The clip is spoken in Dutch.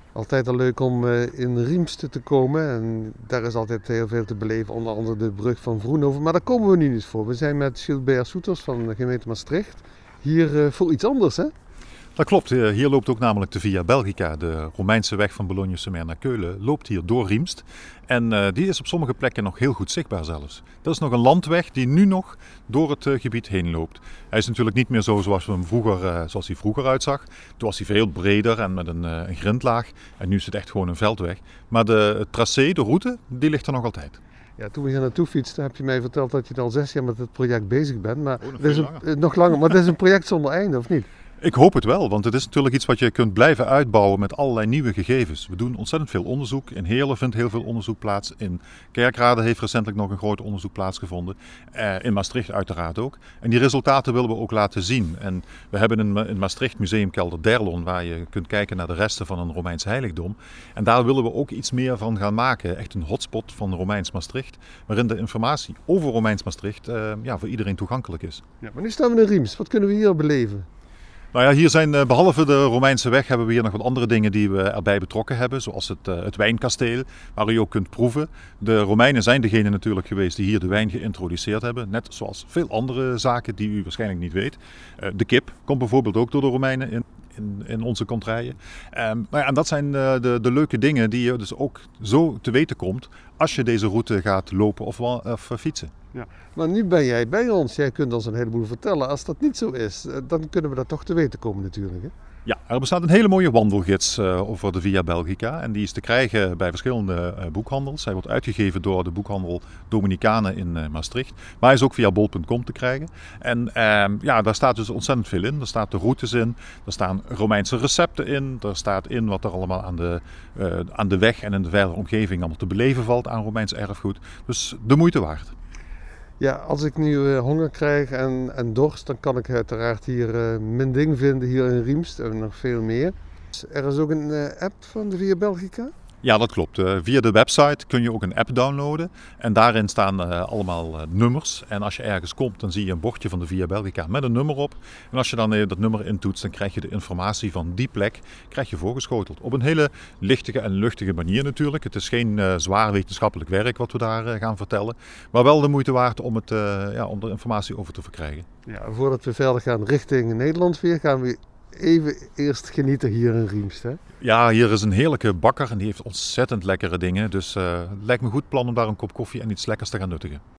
Altijd al leuk om in Riemst te komen en daar is altijd heel veel te beleven, onder andere de brug van Vroenhoven. Maar daar komen we nu niet voor. We zijn met Gilbert Soeters van de gemeente Maastricht hier voor iets anders, hè? Dat klopt, hier loopt ook namelijk de Via Belgica, de Romeinse weg van Boulogne-sur-Mer naar Keulen, loopt hier door Riemst. En die is op sommige plekken nog heel goed zichtbaar zelfs. Dat is nog een landweg die nu nog door het gebied heen loopt. Hij is natuurlijk niet meer zo zoals hij vroeger uitzag. Toen was hij veel breder en met een grindlaag. En nu is het echt gewoon een veldweg. Maar het tracé, de route, die ligt er nog altijd. Ja, toen we hier naartoe fietsten heb je mij verteld dat je al 6 jaar met het project bezig bent. Maar nog het is veel langer. nog langer. Maar het is een project zonder einde, of niet? Ik hoop het wel, want het is natuurlijk iets wat je kunt blijven uitbouwen met allerlei nieuwe gegevens. We doen ontzettend veel onderzoek. In Heerlen vindt heel veel onderzoek plaats. In Kerkrade heeft recentelijk nog een groot onderzoek plaatsgevonden. In Maastricht uiteraard ook. En die resultaten willen we ook laten zien. En we hebben in Maastricht Museumkelder Derlon, waar je kunt kijken naar de resten van een Romeins heiligdom. En daar willen we ook iets meer van gaan maken. Echt een hotspot van Romeins Maastricht, waarin de informatie over Romeins Maastricht voor iedereen toegankelijk is. Ja, maar nu staan we in Riemst. Wat kunnen we hier beleven? Nou ja, hier zijn behalve de Romeinse weg hebben we hier nog wat andere dingen die we erbij betrokken hebben. Zoals het wijnkasteel, waar u ook kunt proeven. De Romeinen zijn degene natuurlijk geweest die hier de wijn geïntroduceerd hebben. Net zoals veel andere zaken die u waarschijnlijk niet weet. De kip komt bijvoorbeeld ook door de Romeinen in onze contraien. En dat zijn de leuke dingen die je dus ook zo te weten komt als je deze route gaat lopen of fietsen. Ja. Maar nu ben jij bij ons. Jij kunt ons een heleboel vertellen. Als dat niet zo is, dan kunnen we dat toch te weten komen natuurlijk, hè? Ja, er bestaat een hele mooie wandelgids over de Via Belgica. En die is te krijgen bij verschillende boekhandels. Hij wordt uitgegeven door de boekhandel Dominicanen in Maastricht. Maar hij is ook via bol.com te krijgen. En daar staat dus ontzettend veel in. Er staat de routes in. Er staan Romeinse recepten in. Er staat in wat er allemaal aan de weg en in de verdere omgeving allemaal te beleven valt aan Romeins erfgoed. Dus de moeite waard. Ja, als ik nu honger krijg en dorst, dan kan ik uiteraard hier mijn ding vinden hier in Riemst en nog veel meer. Er is ook een app van de Via Belgica. Ja, dat klopt. Via de website kun je ook een app downloaden. En daarin staan allemaal nummers. En als je ergens komt, dan zie je een bordje van de Via Belgica met een nummer op. En als je dan dat nummer intoetst, dan krijg je de informatie van die plek voorgeschoteld. Op een hele lichtige en luchtige manier natuurlijk. Het is geen zwaar wetenschappelijk werk wat we daar gaan vertellen. Maar wel de moeite waard om er informatie over te verkrijgen. Ja, voordat we verder gaan richting Nederland weer, gaan we even eerst genieten hier in Riemst, hè? Ja, hier is een heerlijke bakker en die heeft ontzettend lekkere dingen. Dus het lijkt me een goed plan om daar een kop koffie en iets lekkers te gaan nuttigen.